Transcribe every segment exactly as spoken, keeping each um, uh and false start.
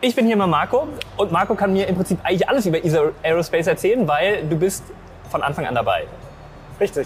Ich bin hier mal Marco und Marco kann mir im Prinzip eigentlich alles über E S A Aerospace erzählen, weil du bist von Anfang an dabei. Richtig.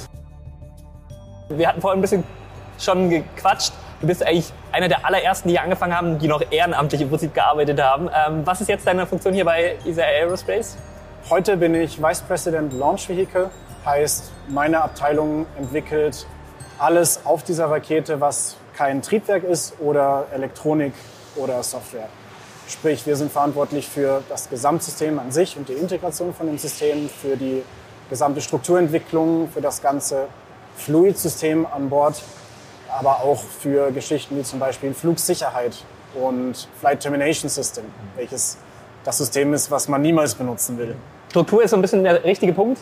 Wir hatten vorhin ein bisschen schon gequatscht. Du bist eigentlich einer der allerersten, die hier angefangen haben, die noch ehrenamtlich im Prinzip gearbeitet haben. Ähm, was ist jetzt deine Funktion hier bei E S A Aerospace? Heute bin ich Vice President Launch Vehicle. Heißt, meine Abteilung entwickelt alles auf dieser Rakete, was kein Triebwerk ist oder Elektronik oder Software. Sprich, wir sind verantwortlich für das Gesamtsystem an sich und die Integration von dem System, für die gesamte Strukturentwicklung, für das ganze Fluidsystem an Bord, aber auch für Geschichten wie zum Beispiel Flugsicherheit und Flight Termination System, welches das System ist, was man niemals benutzen will. Struktur ist so ein bisschen der richtige Punkt.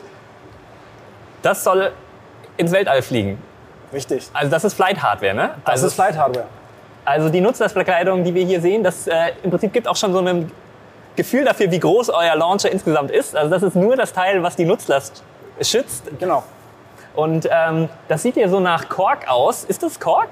Das soll ins Weltall fliegen. Richtig. Also das ist Flight Hardware, ne? Das also ist Flight Hardware. Also die Nutzlastverkleidung, die wir hier sehen, das äh, im Prinzip gibt auch schon so ein Gefühl dafür, wie groß euer Launcher insgesamt ist. Also das ist nur das Teil, was die Nutzlast schützt. Genau. Und ähm, das sieht hier so nach Kork aus. Ist das Kork?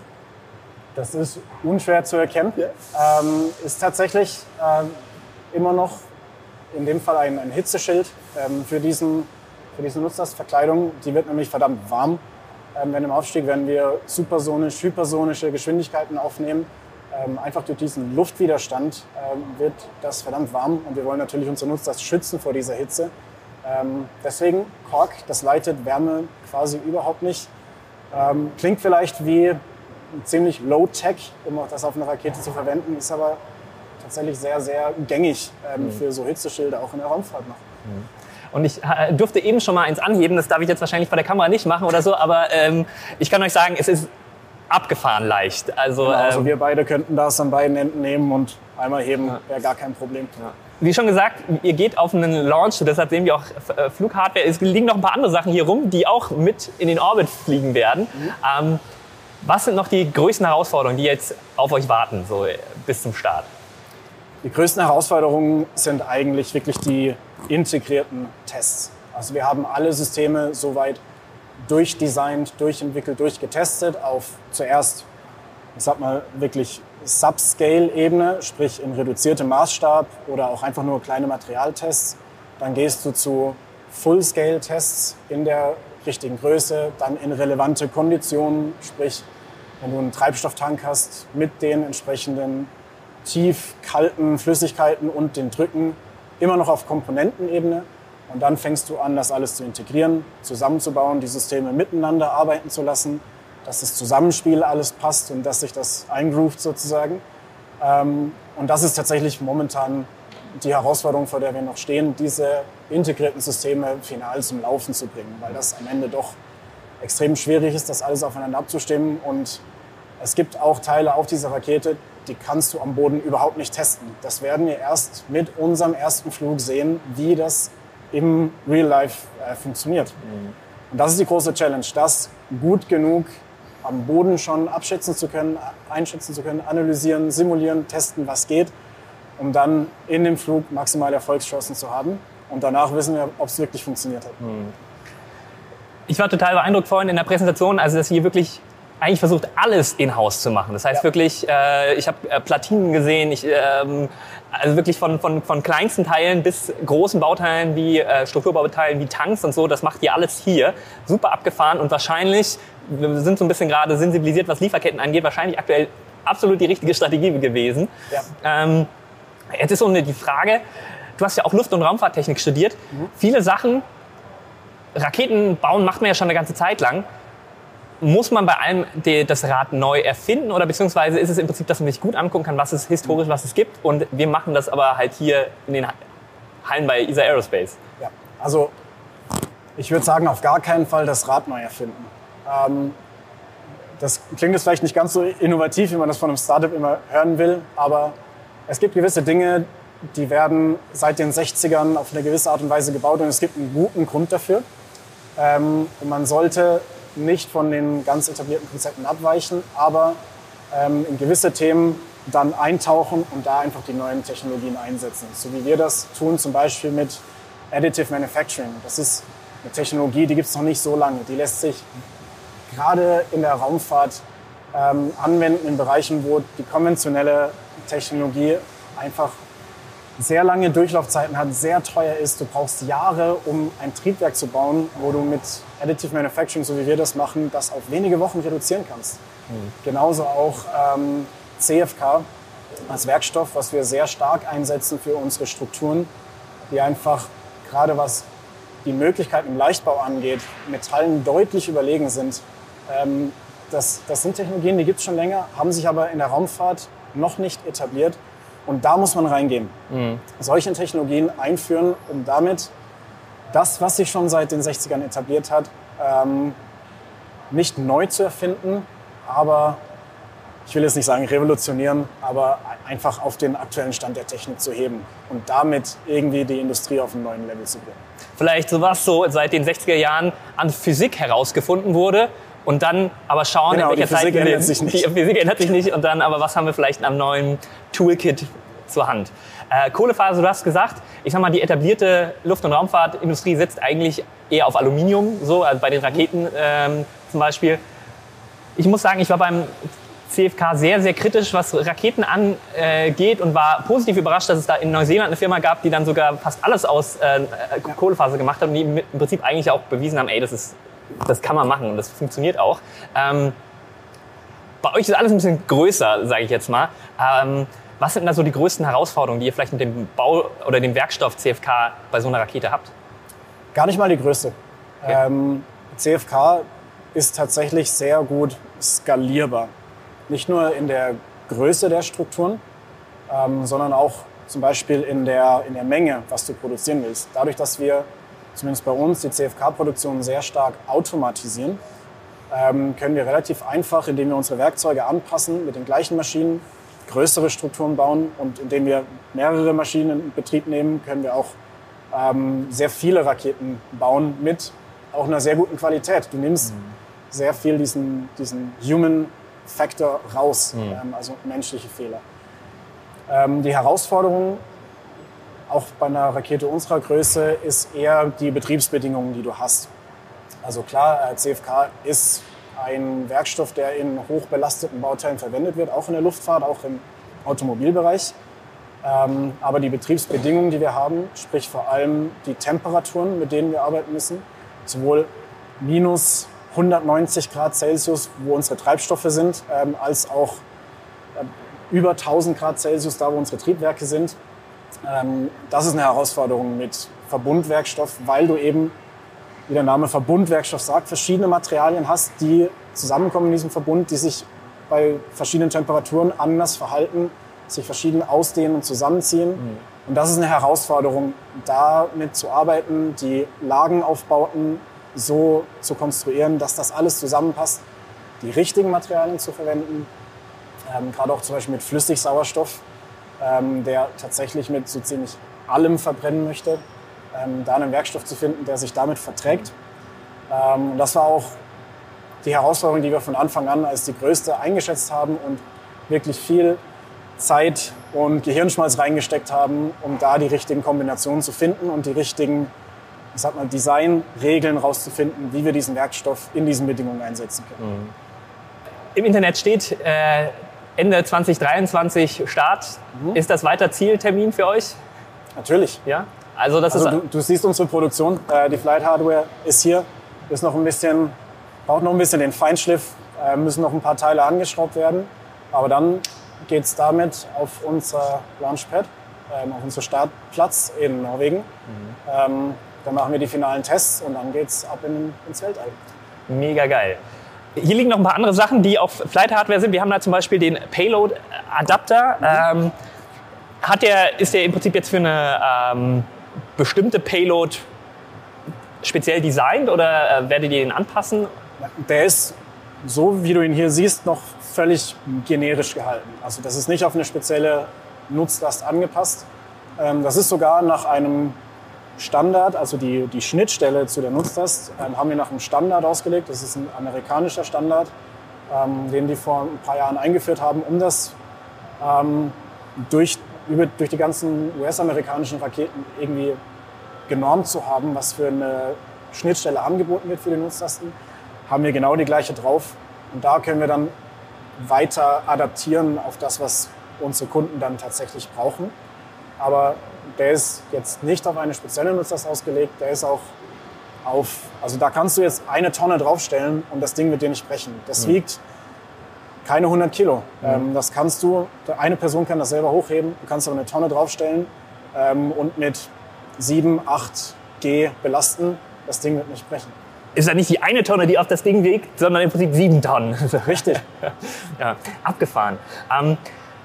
Das ist unschwer zu erkennen. Ja. Ähm, ist tatsächlich ähm, immer noch in dem Fall ein, ein Hitzeschild ähm, für, diesen, für diese Nutzlastverkleidung. Die wird nämlich verdammt warm. Ähm, wenn im Aufstieg werden wir supersonisch, hypersonische Geschwindigkeiten aufnehmen. Ähm, einfach durch diesen Luftwiderstand ähm, wird das verdammt warm und wir wollen natürlich unsere Nutzlast schützen vor dieser Hitze. Ähm, deswegen Kork, das leitet Wärme quasi überhaupt nicht. Ähm, klingt vielleicht wie ziemlich low-tech, um auch das auf einer Rakete zu verwenden, ist aber tatsächlich sehr, sehr gängig ähm, mhm. für so Hitzeschilder auch in der Raumfahrt noch. Mhm. Und ich äh, durfte eben schon mal eins anheben, das darf ich jetzt wahrscheinlich vor der Kamera nicht machen oder so, aber ähm, ich kann euch sagen, es ist abgefahren leicht. Also, genau, also ähm, wir beide könnten das an beiden Enden nehmen und einmal heben, ja. wäre gar kein Problem. Ja. Wie schon gesagt, ihr geht auf einen Launch, deshalb sehen wir auch äh, Flughardware. Es liegen noch ein paar andere Sachen hier rum, die auch mit in den Orbit fliegen werden. Mhm. Ähm, was sind noch die größten Herausforderungen, die jetzt auf euch warten, so äh, bis zum Start? Die größten Herausforderungen sind eigentlich wirklich die integrierten Tests. Also wir haben alle Systeme soweit durchdesignt, durchentwickelt, durchgetestet auf zuerst, ich sag mal, wirklich Subscale-Ebene, sprich in reduziertem Maßstab oder auch einfach nur kleine Materialtests. Dann gehst du zu Full-Scale-Tests in der richtigen Größe, dann in relevante Konditionen, sprich wenn du einen Treibstofftank hast mit den entsprechenden tief kalten Flüssigkeiten und den Drücken, immer noch auf Komponentenebene. Und dann fängst du an, das alles zu integrieren, zusammenzubauen, die Systeme miteinander arbeiten zu lassen, dass das Zusammenspiel alles passt und dass sich das eingroovt sozusagen. Und das ist tatsächlich momentan die Herausforderung, vor der wir noch stehen, diese integrierten Systeme final zum Laufen zu bringen, weil das am Ende doch extrem schwierig ist, das alles aufeinander abzustimmen. Und es gibt auch Teile auf dieser Rakete, die kannst du am Boden überhaupt nicht testen. Das werden wir erst mit unserem ersten Flug sehen, wie das im Real Life äh, funktioniert. Mhm. Und das ist die große Challenge, das gut genug am Boden schon abschätzen zu können, einschätzen zu können, analysieren, simulieren, testen, was geht, um dann in dem Flug maximale Erfolgschancen zu haben. Und danach wissen wir, ob es wirklich funktioniert hat. Mhm. Ich war total beeindruckt vorhin in der Präsentation, also dass ihr wirklich eigentlich versucht, alles in-house zu machen. Das heißt ja. wirklich, äh, ich habe äh, Platinen gesehen, ich, ähm, also wirklich von, von, von kleinsten Teilen bis großen Bauteilen wie äh, Strukturbauteilen wie Tanks und so, das macht ihr alles hier. Super abgefahren und wahrscheinlich, wir sind so ein bisschen gerade sensibilisiert, was Lieferketten angeht, wahrscheinlich aktuell absolut die richtige Strategie gewesen. Ja. Ähm, jetzt ist so eine, die Frage, du hast ja auch Luft- und Raumfahrttechnik studiert. Mhm. Viele Sachen, Raketen bauen macht man ja schon eine ganze Zeit lang. Muss man bei allem die, das Rad neu erfinden oder beziehungsweise ist es im Prinzip, dass man sich gut angucken kann, was es historisch, was es gibt und wir machen das aber halt hier in den Hallen bei E S A Aerospace? Ja, also ich würde sagen, auf gar keinen Fall das Rad neu erfinden. Ähm, das klingt jetzt vielleicht nicht ganz so innovativ, wie man das von einem Startup immer hören will, aber es gibt gewisse Dinge, die werden seit den sechzigern auf eine gewisse Art und Weise gebaut und es gibt einen guten Grund dafür. Ähm, und man sollte nicht von den ganz etablierten Konzepten abweichen, aber ähm, in gewisse Themen dann eintauchen und da einfach die neuen Technologien einsetzen. So wie wir das tun, zum Beispiel mit Additive Manufacturing. Das ist eine Technologie, die gibt es noch nicht so lange. Die lässt sich gerade in der Raumfahrt ähm, anwenden in Bereichen, wo die konventionelle Technologie einfach sehr lange Durchlaufzeiten hat, sehr teuer ist. Du brauchst Jahre, um ein Triebwerk zu bauen, wo du mit Additive Manufacturing, so wie wir das machen, das auf wenige Wochen reduzieren kannst. Mhm. Genauso auch ähm, C F K als Werkstoff, was wir sehr stark einsetzen für unsere Strukturen, die einfach, gerade was die Möglichkeiten im Leichtbau angeht, Metallen deutlich überlegen sind. Ähm, das, das sind Technologien, die gibt es schon länger, haben sich aber in der Raumfahrt noch nicht etabliert. Und da muss man reingehen. Mhm. Solche Technologien einführen, um damit das, was sich schon seit den sechzigern etabliert hat, ähm, nicht neu zu erfinden, aber ich will jetzt nicht sagen revolutionieren, aber einfach auf den aktuellen Stand der Technik zu heben und damit irgendwie die Industrie auf einen neuen Level zu bringen. Vielleicht sowas so seit den sechziger Jahren an Physik herausgefunden wurde. Und dann aber schauen, genau, in welcher die Physik Zeit ändert sich nicht. Die Physik ändert sich nicht. Und dann aber, was haben wir vielleicht am neuen Toolkit zur Hand? Äh, Kohlefaser, du hast gesagt, ich sag mal, die etablierte Luft- und Raumfahrtindustrie setzt eigentlich eher auf Aluminium, so, also bei den Raketen ähm, zum Beispiel. Ich muss sagen, ich war beim C F K sehr, sehr kritisch, was Raketen angeht und war positiv überrascht, dass es da in Neuseeland eine Firma gab, die dann sogar fast alles aus äh, Kohlefaser gemacht hat und die im Prinzip eigentlich auch bewiesen haben, ey, das ist Das kann man machen und das funktioniert auch. Ähm, bei euch ist alles ein bisschen größer, sage ich jetzt mal. Ähm, was sind da so die größten Herausforderungen, die ihr vielleicht mit dem Bau oder dem Werkstoff C F K bei so einer Rakete habt? Gar nicht mal die größte. Okay. Ähm, C F K ist tatsächlich sehr gut skalierbar. Nicht nur in der Größe der Strukturen, ähm, sondern auch zum Beispiel in der, in der Menge, was du produzieren willst. Dadurch, dass wir zumindest bei uns die C F K-Produktion sehr stark automatisieren, ähm, können wir relativ einfach, indem wir unsere Werkzeuge anpassen, mit den gleichen Maschinen größere Strukturen bauen. Und indem wir mehrere Maschinen in Betrieb nehmen, können wir auch ähm, sehr viele Raketen bauen mit auch einer sehr guten Qualität. Du nimmst mhm. sehr viel diesen, diesen Human Factor raus, mhm. ähm, also menschliche Fehler. Ähm, die Herausforderung auch bei einer Rakete unserer Größe ist eher die Betriebsbedingungen, die du hast. Also klar, C F K ist ein Werkstoff, der in hochbelasteten Bauteilen verwendet wird, auch in der Luftfahrt, auch im Automobilbereich. Ähm, aber die Betriebsbedingungen, die wir haben, sprich vor allem die Temperaturen, mit denen wir arbeiten müssen, sowohl minus hundertneunzig Grad Celsius, wo unsere Treibstoffe sind, ähm, als auch äh, über tausend Grad Celsius, da wo unsere Triebwerke sind. Ähm, das ist eine Herausforderung mit Verbundwerkstoff, weil du eben, wie der Name Verbundwerkstoff sagt, verschiedene Materialien hast, die zusammenkommen in diesem Verbund, die sich bei verschiedenen Temperaturen anders verhalten, sich verschieden ausdehnen und zusammenziehen. Mhm. Und das ist eine Herausforderung, damit zu arbeiten, die Lagenaufbauten so zu konstruieren, dass das alles zusammenpasst, die richtigen Materialien zu verwenden, ähm, gerade auch zum Beispiel mit Flüssigsauerstoff, ähm, der tatsächlich mit so ziemlich allem verbrennen möchte, ähm, da einen Werkstoff zu finden, der sich damit verträgt. Ähm, und das war auch die Herausforderung, die wir von Anfang an als die größte eingeschätzt haben und wirklich viel Zeit und Gehirnschmalz reingesteckt haben, um da die richtigen Kombinationen zu finden und die richtigen, ich sag mal, Designregeln rauszufinden, wie wir diesen Werkstoff in diesen Bedingungen einsetzen können. Mhm. Im Internet steht äh, Ende zwanzig dreiundzwanzig Start. Mhm. Ist das weiter Zieltermin für euch? Natürlich. Ja. Also das also ist. Du, du siehst unsere Produktion. Äh, die Flight Hardware ist hier. Ist noch ein bisschen, braucht noch ein bisschen den Feinschliff. Äh, müssen noch ein paar Teile angeschraubt werden. Aber dann geht es damit auf unser Launchpad, ähm, auf unseren Startplatz in Norwegen. Mhm. Ähm, dann machen wir die finalen Tests und dann geht's ab in, ins Weltall. Mega geil. Hier liegen noch ein paar andere Sachen, die auf Flight Hardware sind. Wir haben da zum Beispiel den Payload Adapter. Mhm. Ähm, hat der, ist der im Prinzip jetzt für eine ähm, bestimmte Payload speziell designt oder äh, werdet ihr den anpassen? Der ist, so wie du ihn hier siehst, noch völlig generisch gehalten. Also das ist nicht auf eine spezielle Nutzlast angepasst. Ähm, das ist sogar nach einem Standard, also die, die Schnittstelle zu der Nutzlast, ähm, haben wir nach einem Standard ausgelegt. Das ist ein amerikanischer Standard, ähm, den die vor ein paar Jahren eingeführt haben, um das ähm, durch, über, durch die ganzen U S-amerikanischen Raketen irgendwie genormt zu haben, was für eine Schnittstelle angeboten wird für die Nutzlasten. Haben wir genau die gleiche drauf. Und da können wir dann weiter adaptieren auf das, was unsere Kunden dann tatsächlich brauchen. Aber der ist jetzt nicht auf eine spezielle Nutzlast ausgelegt, der ist auch auf, also da kannst du jetzt eine Tonne draufstellen und das Ding wird dir nicht brechen. Das mhm. wiegt keine hundert Kilo. Mhm. Ähm, das kannst du, eine Person kann das selber hochheben, du kannst aber eine Tonne draufstellen ähm, und mit sieben, acht G belasten, das Ding wird nicht brechen. Ist ja nicht die eine Tonne, die auf das Ding wiegt, sondern im Prinzip sieben Tonnen. Richtig. Ja, abgefahren. Ähm,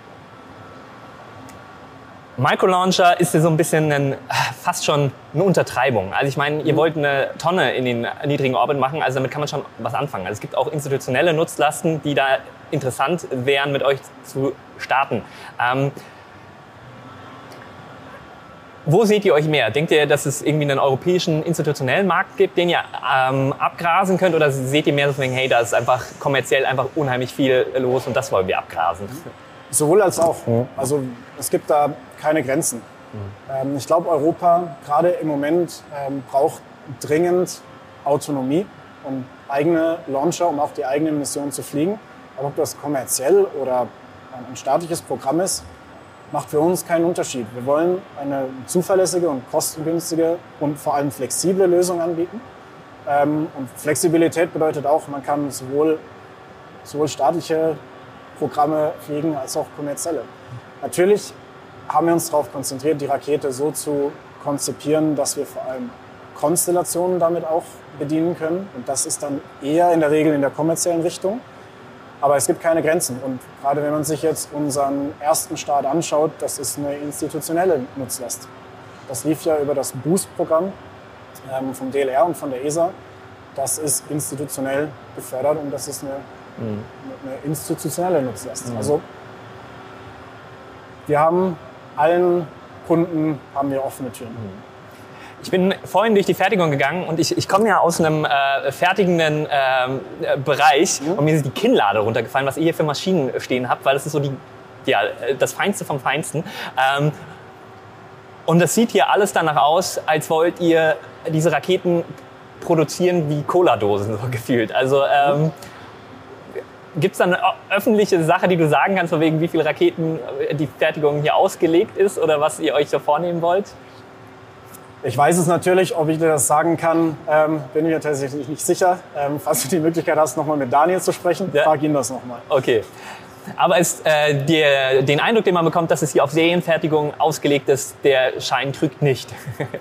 Microlauncher ist ja so ein bisschen ein, fast schon eine Untertreibung. Also ich meine, ihr wollt eine Tonne in den niedrigen Orbit machen, also damit kann man schon was anfangen. Also es gibt auch institutionelle Nutzlasten, die da interessant wären, mit euch zu starten. Ähm, wo seht ihr euch mehr? Denkt ihr, dass es irgendwie einen europäischen institutionellen Markt gibt, den ihr ähm, abgrasen könnt? Oder seht ihr mehr so, hey, da ist einfach kommerziell einfach unheimlich viel los und das wollen wir abgrasen? Sowohl als auch. Also es gibt da keine Grenzen. Mhm. Ich glaube, Europa gerade im Moment ähm, braucht dringend Autonomie und eigene Launcher, um auch die eigenen Missionen zu fliegen. Aber ob das kommerziell oder ein staatliches Programm ist, macht für uns keinen Unterschied. Wir wollen eine zuverlässige und kostengünstige und vor allem flexible Lösung anbieten. Ähm, und Flexibilität bedeutet auch, man kann sowohl, sowohl staatliche Programme fliegen als auch kommerzielle. Natürlich haben wir uns darauf konzentriert, die Rakete so zu konzipieren, dass wir vor allem Konstellationen damit auch bedienen können. Und das ist dann eher in der Regel in der kommerziellen Richtung. Aber es gibt keine Grenzen. Und gerade wenn man sich jetzt unseren ersten Start anschaut, das ist eine institutionelle Nutzlast. Das lief ja über das Boost-Programm ähm, vom D L R und von der E S A. Das ist institutionell gefördert und das ist eine, mhm. eine institutionelle Nutzlast. Mhm. Also wir haben allen Kunden haben wir offene Türen. Ich bin vorhin durch die Fertigung gegangen und ich, ich komme ja aus einem äh, fertigenden äh, Bereich mhm. und mir ist die Kinnlade runtergefallen, was ihr hier für Maschinen stehen habt, weil das ist so die, ja, das Feinste vom Feinsten. Ähm, und das sieht hier alles danach aus, als wollt ihr diese Raketen produzieren wie Cola-Dosen, so gefühlt. Also ähm, mhm. gibt es da eine öffentliche Sache, die du sagen kannst, von wegen wie viele Raketen die Fertigung hier ausgelegt ist oder was ihr euch so vornehmen wollt? Ich weiß es natürlich, ob ich dir das sagen kann, ähm, bin ich mir tatsächlich nicht sicher. Ähm, falls du die Möglichkeit hast, nochmal mit Daniel zu sprechen, ja. frag ihn das nochmal. Okay. Aber ist, äh, der, den Eindruck, den man bekommt, dass es hier auf Serienfertigung ausgelegt ist, der Schein trügt nicht.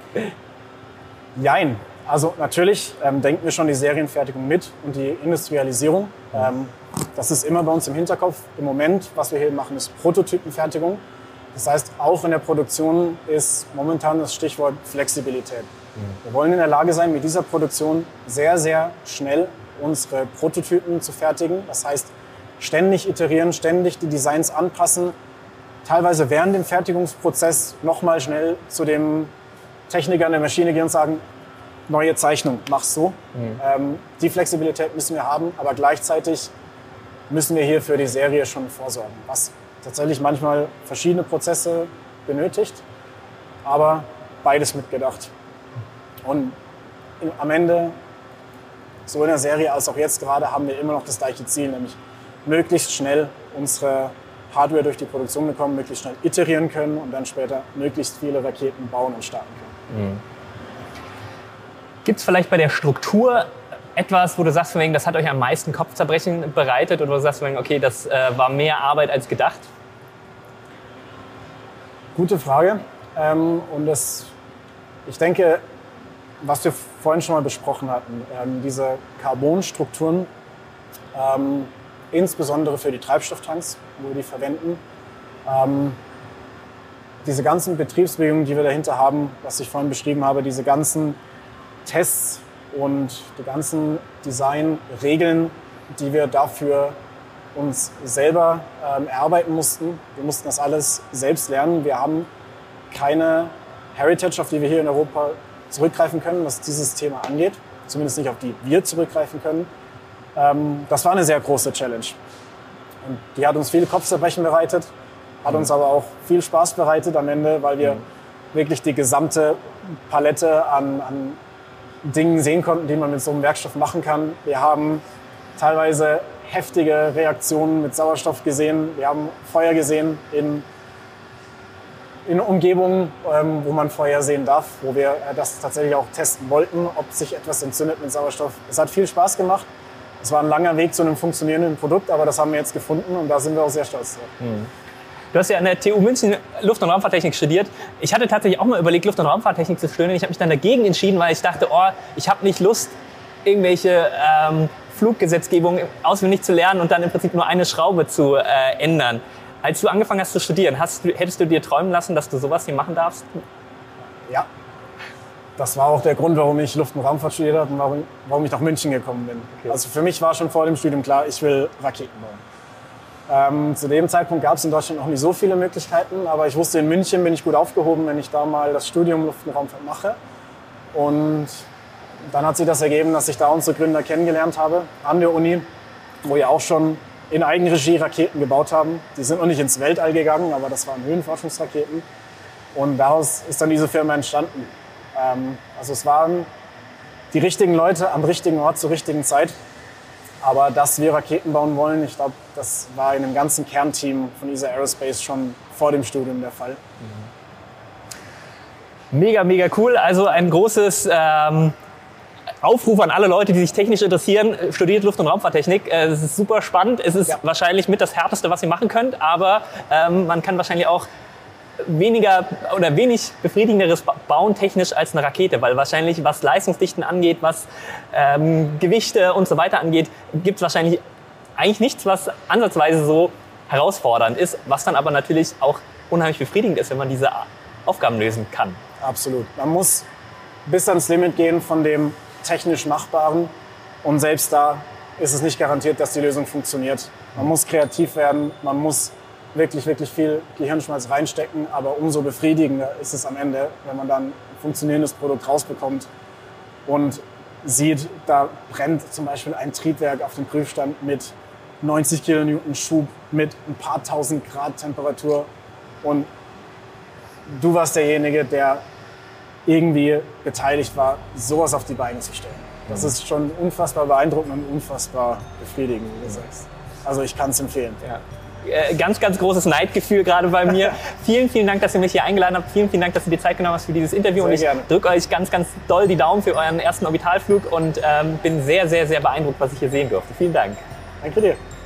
Jein. Also natürlich ähm, denken wir schon die Serienfertigung mit und die Industrialisierung. Ähm, das ist immer bei uns im Hinterkopf. Im Moment, was wir hier machen, ist Prototypenfertigung. Das heißt, auch in der Produktion ist momentan das Stichwort Flexibilität. Mhm. Wir wollen in der Lage sein, mit dieser Produktion sehr, sehr schnell unsere Prototypen zu fertigen. Das heißt, ständig iterieren, ständig die Designs anpassen, teilweise während dem Fertigungsprozess nochmal schnell zu dem Techniker an der Maschine gehen und sagen, neue Zeichnung, mach's so. Mhm. Ähm, die Flexibilität müssen wir haben, aber gleichzeitig müssen wir hier für die Serie schon vorsorgen, was tatsächlich manchmal verschiedene Prozesse benötigt, aber beides mitgedacht. Und am Ende, so in der Serie als auch jetzt gerade, haben wir immer noch das gleiche Ziel, nämlich möglichst schnell unsere Hardware durch die Produktion bekommen, möglichst schnell iterieren können und dann später möglichst viele Raketen bauen und starten können. Mhm. Gibt es vielleicht bei der Struktur etwas, wo du sagst, das hat euch am meisten Kopfzerbrechen bereitet oder wo du sagst, okay, das äh, war mehr Arbeit als gedacht? Gute Frage. Ähm, und das, ich denke, was wir vorhin schon mal besprochen hatten, ähm, diese Carbonstrukturen, ähm, insbesondere für die Treibstofftanks, wo wir die verwenden, ähm, diese ganzen Betriebsbedingungen, die wir dahinter haben, was ich vorhin beschrieben habe, diese ganzen Tests und die ganzen Designregeln, die wir dafür uns selber ähm, erarbeiten mussten. Wir mussten das alles selbst lernen. Wir haben keine Heritage, auf die wir hier in Europa zurückgreifen können, was dieses Thema angeht. Zumindest nicht, auf die wir zurückgreifen können. Ähm, das war eine sehr große Challenge. Und die hat uns viele Kopfzerbrechen bereitet, hat uns aber auch viel Spaß bereitet am Ende, weil wir mhm. wirklich die gesamte Palette an, an Dingen sehen konnten, die man mit so einem Werkstoff machen kann. Wir haben teilweise heftige Reaktionen mit Sauerstoff gesehen. Wir haben Feuer gesehen in, in Umgebungen, ähm, wo man Feuer sehen darf, wo wir äh, das tatsächlich auch testen wollten, ob sich etwas entzündet mit Sauerstoff. Es hat viel Spaß gemacht. Es war ein langer Weg zu einem funktionierenden Produkt, aber das haben wir jetzt gefunden und da sind wir auch sehr stolz drauf. Mhm. Du hast ja an der T U München Luft- und Raumfahrttechnik studiert. Ich hatte tatsächlich auch mal überlegt, Luft- und Raumfahrttechnik zu studieren. Ich habe mich dann dagegen entschieden, weil ich dachte, oh, ich habe nicht Lust, irgendwelche ähm, Fluggesetzgebung auswendig zu lernen und dann im Prinzip nur eine Schraube zu äh, ändern. Als du angefangen hast zu studieren, hast, hättest du dir träumen lassen, dass du sowas hier machen darfst? Ja. Das war auch der Grund, warum ich Luft- und Raumfahrt studiert habe und warum, warum ich nach München gekommen bin. Okay. Also für mich war schon vor dem Studium klar, ich will Raketen bauen. Ähm, zu dem Zeitpunkt gab es in Deutschland noch nicht so viele Möglichkeiten, aber ich wusste, in München bin ich gut aufgehoben, wenn ich da mal das Studium Luft- und Raumfahrt mache. Und dann hat sich das ergeben, dass ich da unsere Gründer kennengelernt habe an der Uni, wo wir auch schon in Eigenregie Raketen gebaut haben. Die sind noch nicht ins Weltall gegangen, aber das waren Höhenforschungsraketen. Und daraus ist dann diese Firma entstanden. Ähm, also es waren die richtigen Leute am richtigen Ort zur richtigen Zeit. Aber dass wir Raketen bauen wollen, ich glaube, das war in dem ganzen Kernteam von E S A Aerospace schon vor dem Studium der Fall. Mega, mega cool. Also ein großes ähm, Aufruf an alle Leute, die sich technisch interessieren. Studiert Luft- und Raumfahrttechnik. Äh, es ist super spannend. Es ist ja. wahrscheinlich mit das Härteste, was ihr machen könnt. Aber ähm, man kann wahrscheinlich auch weniger oder wenig befriedigenderes bauen technisch als eine Rakete, weil wahrscheinlich was Leistungsdichten angeht, was ähm, Gewichte und so weiter angeht, gibt es wahrscheinlich eigentlich nichts, was ansatzweise so herausfordernd ist, was dann aber natürlich auch unheimlich befriedigend ist, wenn man diese Aufgaben lösen kann. Absolut. Man muss bis ans Limit gehen von dem technisch Machbaren und selbst da ist es nicht garantiert, dass die Lösung funktioniert. Man muss kreativ werden, man muss wirklich, wirklich viel Gehirnschmalz reinstecken, aber umso befriedigender ist es am Ende, wenn man dann ein funktionierendes Produkt rausbekommt und sieht, da brennt zum Beispiel ein Triebwerk auf dem Prüfstand mit neunzig Kilonewton Schub, mit ein paar tausend Grad Temperatur und du warst derjenige, der irgendwie beteiligt war, sowas auf die Beine zu stellen. Das ist schon unfassbar beeindruckend und unfassbar befriedigend, wie du sagst. Also ich kann es empfehlen. Ja. Ganz, ganz großes Neidgefühl gerade bei mir. Vielen, vielen Dank, dass ihr mich hier eingeladen habt. Vielen, vielen Dank, dass du dir Zeit genommen hast für dieses Interview. Sehr und ich drücke euch ganz, ganz doll die Daumen für euren ersten Orbitalflug und ähm, bin sehr, sehr, sehr beeindruckt, was ich hier sehen durfte. Vielen Dank. Danke dir.